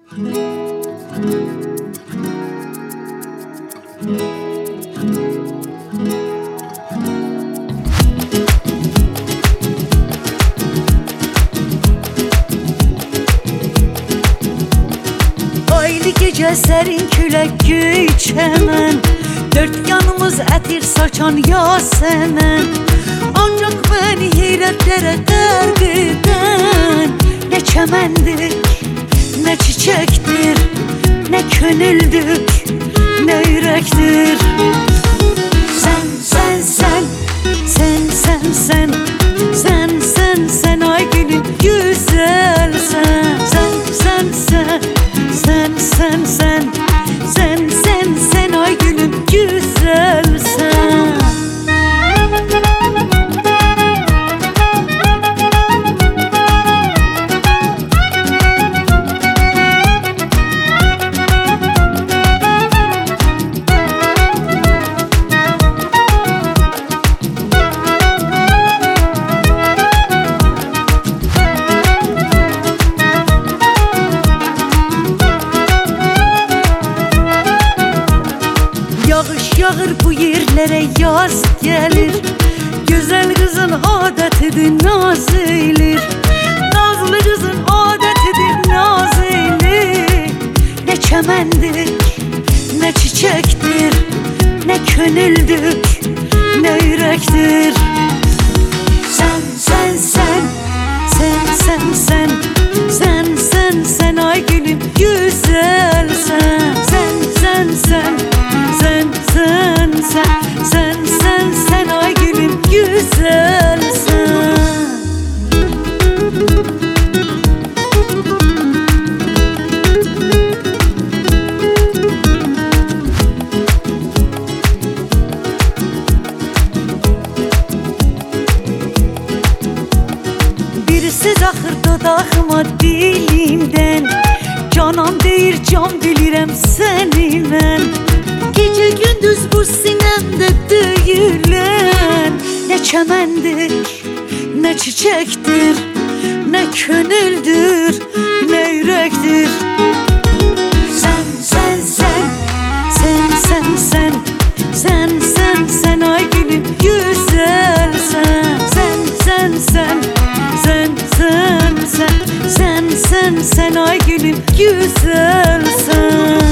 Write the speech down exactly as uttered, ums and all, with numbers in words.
Aylı gece serin külək göy çəmən, dört yanımız ətir saçan Yasemen. Ancaq beni heyrətlere qərq edən ne çəməndir, ne çiçektir, ne könüldür, ne yürektir. Sen, sen, sen, sen, sen, sen, sen, sen, sen ay gülüm güzel sen. Sen, sen, sen, sen, sen, sen, sen, sen, sen ay gülüm güzel sen. Yağış yağır bu yerlere yaz gelir, güzel kızın adetidir naz eylir. Nazlı kızın adetidir naz eylir. Ne çemendir, ne çiçektir, ne könüldür, ne yürektir. Sen, sen, sen, sen, sen, sen, sen, sen, sen ay gülüm güzel sen. Sen, sen, sen, sen, sen, sen, sen, sen, sen ay gülüm güzel sen. Bir söz axır dodağıma dilimden, canan deyir can bilirəm səni mən. Gece gündüz bu sinemde döyülen ne çemendir, ne çiçektir, ne könüldür, ne yürektir. Sen, sen, sen, sen, sen, sen, sen, sen, sen ay gülüm güzel sen. Sen, sen, sen, sen, sen, sen, sen, sen, sen ay gülüm güzel sen.